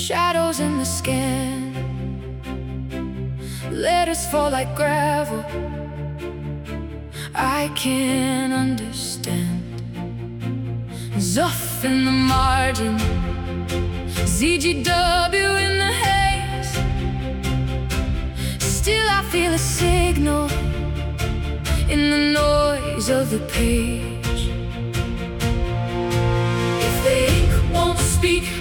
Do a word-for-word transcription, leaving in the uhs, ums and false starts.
shadows in the skin, letters fall like gravel. I can't understand. Zuff in the margin, Z G W in the haze. Still I feel a signal in the noise of the page. If the ink won't speak,